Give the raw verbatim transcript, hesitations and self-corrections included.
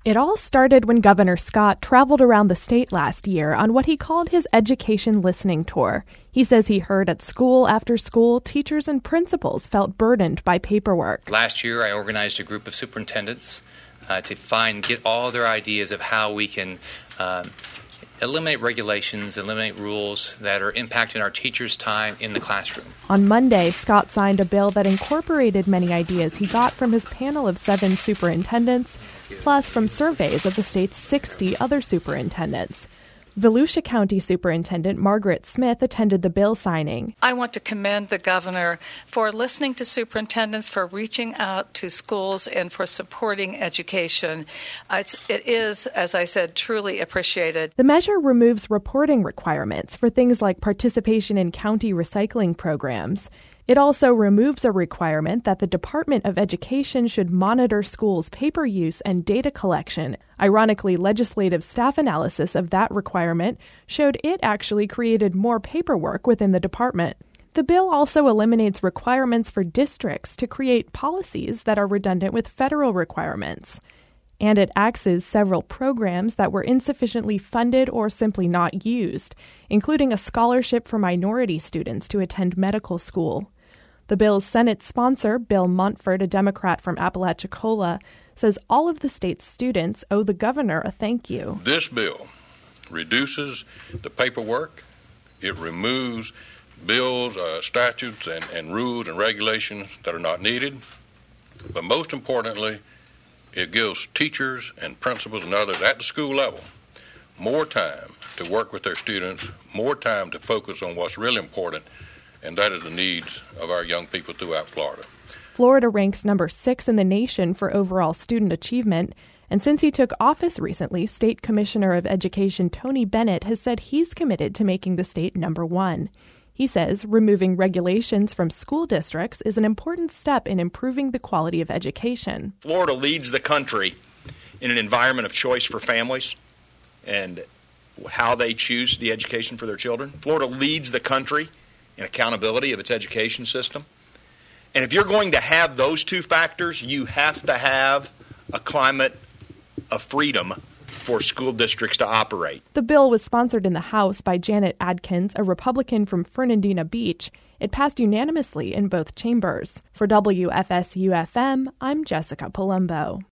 It all started when Governor Scott traveled around the state last year on what he called his education listening tour. He says he heard at school after school, teachers and principals felt burdened by paperwork. Last year, I organized a group of superintendents uh, to find, get all their ideas of how we can uh, eliminate regulations, eliminate rules that are impacting our teachers' time in the classroom. On Monday, Scott signed a bill that incorporated many ideas he got from his panel of seven superintendents, plus from surveys of the state's sixty other superintendents. Volusia County Superintendent Margaret Smith attended the bill signing. I want to commend the governor for listening to superintendents, for reaching out to schools, and for supporting education. Uh, it's, it is, as I said, truly appreciated. The measure removes reporting requirements for things like participation in county recycling programs. It also removes a requirement that the Department of Education should monitor schools' paper use and data collection. Ironically, legislative staff analysis of that requirement showed it actually created more paperwork within the department. The bill also eliminates requirements for districts to create policies that are redundant with federal requirements. And it axes several programs that were insufficiently funded or simply not used, including a scholarship for minority students to attend medical school. The bill's Senate sponsor, Bill Montford, a Democrat from Apalachicola, says all of the state's students owe the governor a thank you. This bill reduces the paperwork. It removes bills, uh, statutes, and, and rules and regulations that are not needed. But most importantly, it gives teachers and principals and others at the school level more time to work with their students, more time to focus on what's really important, and that is the needs of our young people throughout Florida. Florida ranks number six in the nation for overall student achievement, and since he took office recently, State Commissioner of Education Tony Bennett has said he's committed to making the state number one. He says removing regulations from school districts is an important step in improving the quality of education. Florida leads the country in an environment of choice for families and how they choose the education for their children. Florida leads the country in accountability of its education system. And if you're going to have those two factors, you have to have a climate of freedom for school districts to operate. The bill was sponsored in the House by Janet Adkins, a Republican from Fernandina Beach. It passed unanimously in both chambers. For W F S U F M, I'm Jessica Palumbo.